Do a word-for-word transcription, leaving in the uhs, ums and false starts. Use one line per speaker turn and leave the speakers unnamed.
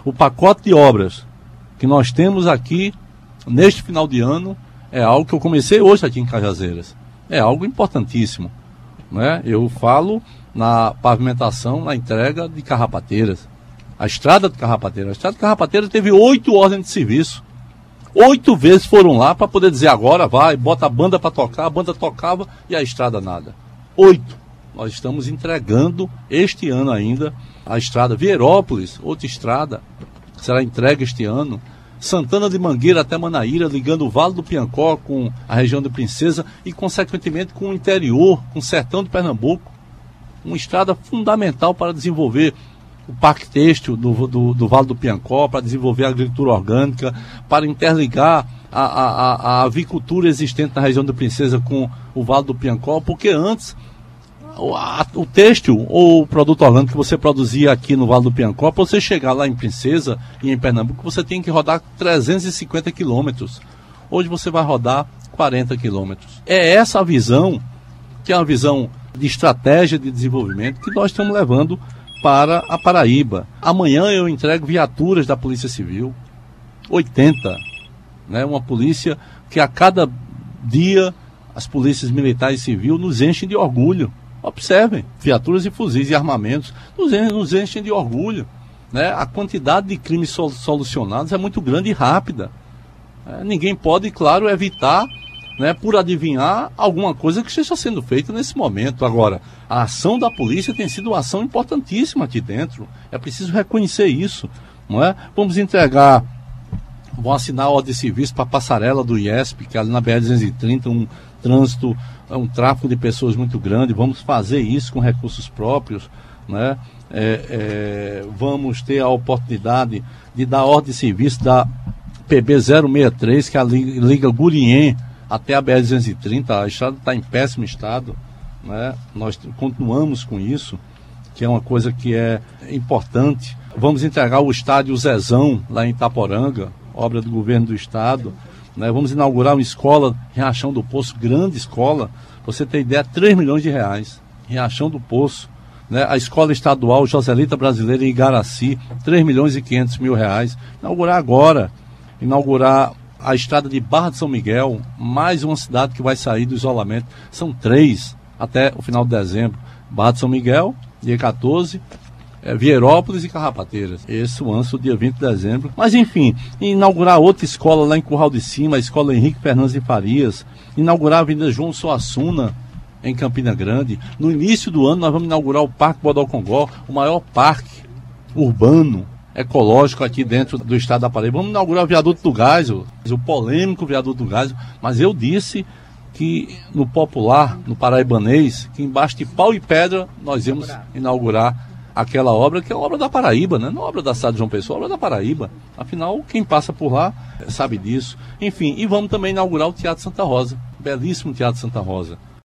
O pacote de obras que nós temos aqui neste final de ano é algo que eu comecei hoje aqui em Cajazeiras. É algo importantíssimo, né? Eu falo na pavimentação, na entrega de Carrapateiras. A estrada de Carrapateiras. A estrada de Carrapateiras teve oito ordens de serviço. Oito vezes foram lá para poder dizer agora vai, bota a banda para tocar, a banda tocava e a estrada nada. Oito. Nós estamos entregando este ano ainda a estrada Vierópolis, outra estrada, será entregue este ano. Santana de Mangueira até Manaíra, ligando o Vale do Piancó com a região de Princesa e, consequentemente, com o interior, com o sertão de Pernambuco. Uma estrada fundamental para desenvolver o Parque Têxtil do, do, do Vale do Piancó, para desenvolver a agricultura orgânica, para interligar a, a, a, a avicultura existente na região de Princesa com o Vale do Piancó, porque antes o, a, o têxtil ou o produto orgânico que você produzia aqui no Vale do Piancó, para você chegar lá em Princesa e em Pernambuco, você tem que rodar trezentos e cinquenta quilômetros. Hoje você vai rodar quarenta quilômetros. É essa a visão, que é uma visão de estratégia de desenvolvimento que nós estamos levando para a Paraíba. Amanhã eu entrego viaturas da Polícia Civil, oitenta, né? Uma polícia que a cada dia as polícias militares e civil nos enchem de orgulho. Observem, viaturas e fuzis e armamentos nos, en nos enchem de orgulho, né? A quantidade de crimes sol solucionados é muito grande e rápida. É, ninguém pode, claro, evitar, né, por adivinhar alguma coisa que esteja sendo feita nesse momento. Agora, a ação da polícia tem sido uma ação importantíssima aqui dentro. É preciso reconhecer isso, não é? Vamos entregar, vão assinar a ordem de serviço para a passarela do I E S P, que é ali na B R duzentos e trinta, um trânsito, um tráfego de pessoas muito grande. Vamos fazer isso com recursos próprios, né? É, é, vamos ter a oportunidade de dar ordem de serviço da P B zero seis três, que é a liga Gurien até a B R duzentos e trinta, a estrada está em péssimo estado, né? Nós continuamos com isso, que é uma coisa que é importante. Vamos entregar o estádio Zezão, lá em Itaporanga, obra do governo do estado, né? Vamos inaugurar uma escola, Riachão do Poço, grande escola, você tem ideia, três milhões de reais, Riachão do Poço, né? A escola estadual Joselita Brasileira em Igaraci, três milhões e quinhentos mil reais, inaugurar agora, inaugurar a estrada de Barra de São Miguel, mais uma cidade que vai sair do isolamento. São três até o final de dezembro. Barra de São Miguel, dia quatorze, é, Vierópolis e Carrapateiras. Esse o anso, dia vinte de dezembro. Mas enfim, inaugurar outra escola lá em Curral de Cima, a escola Henrique Fernandes de Farias. Inaugurar a Avenida João Suassuna, em Campina Grande. No início do ano nós vamos inaugurar o Parque Bodocongó, o maior parque urbano ecológico aqui dentro do estado da Paraíba. Vamos inaugurar o viaduto do Gás, o, o polêmico viaduto do Gás, mas eu disse que no popular, no paraibanês, que embaixo de pau e pedra nós íamos inaugurar aquela obra, que é a obra da Paraíba, né? Não é obra da cidade de João Pessoa, é obra da Paraíba. Afinal, quem passa por lá sabe disso. Enfim, e vamos também inaugurar o Teatro Santa Rosa, belíssimo Teatro Santa Rosa.